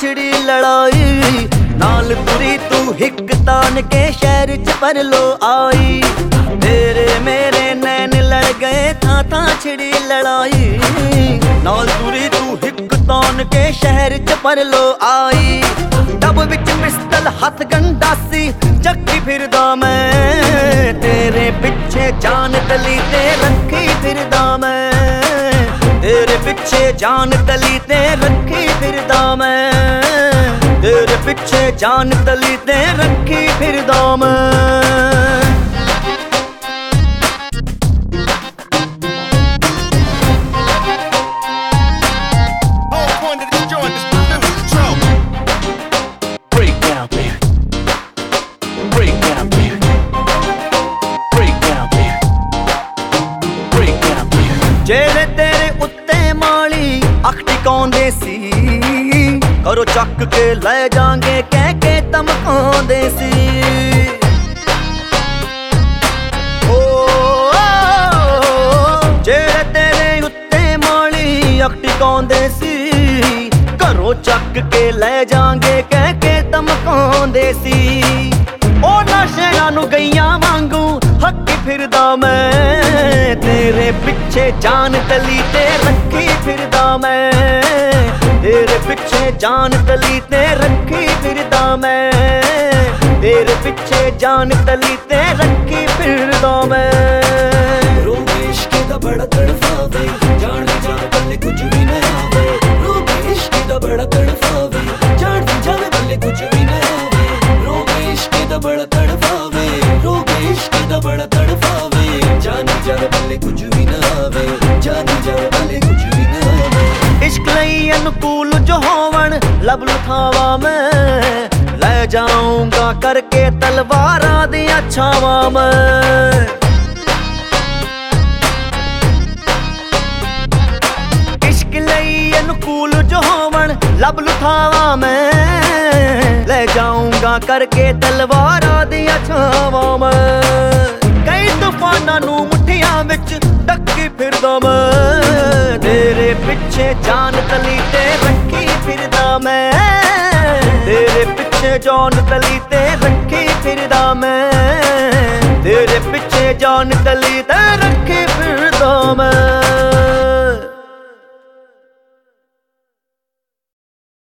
छिड़ी लड़ाई नाल तुरी तू हिक तान के शहर च पर लो आई। तेरे मेरे नैन लड़ गए था छिड़ी लड़ाई नाल तुरी तू हिक तान के शहर च पर लो आई। डब विच पिस्टल हथ गंडासी जगी फिरदा मैं तेरे पिछे जान तली ते रखी फिरदा मैं तेरे पिछे जान तली ते रखी फिरदा मैं तेरे पिछे जान तली ते रखी फिरदा मैं। जेड़े तेरे उत्ते माली अख टिकाउंदे सी करो चक के ले जांगे कह के धमकाउंदे सी। ओ जेड़े तेरे उत्ते माली अख टिकाउंदे सी करो चक के ले जांगे कह के धमकाउंदे सी। ओ नशेआं नूं गईयां वांगू हक्की फिरदा मैं तेरे पिछे जान तली ते रखी फिरदा मैं तेरे पिछे जान तली ते रखी फिरदा मैं तेरे पिछे जान तली ते रखी फिरदा मैं। रोग इश्क दा बड़ा तड़फावे जान जावे बल्ले कुछ भी ना आवे रोग इश्क दा बड़ा तड़फावे जान जावे बल्ले कुछ भी ना आवे रोग इश्क दा बड़ा तड़फावे रोग इश्क दा बड़ा तड़फावे जान जावे बल्ले कुछ भी ना आवे जान जावे बल्ले कुछ भी ना आवे। इश्क लई अनुकूल जो होवन लब लुथावा मैं ले जाऊंगा करके तलवारां दियां छावां मैं। इश्क लई अनुकूल जो होवन लब लुथावा मैं ले जाऊंगा करके तलवारां दियां छावां मैं। कई तूफानां नूं मुठियां विच डक्की फिरदा मैं तेरे पिछे जान तली ते रखी फिरदा मैं तेरे पिछे जान तली ते रखी फिरदा मैं तेरे पिछे जान तली ते रखी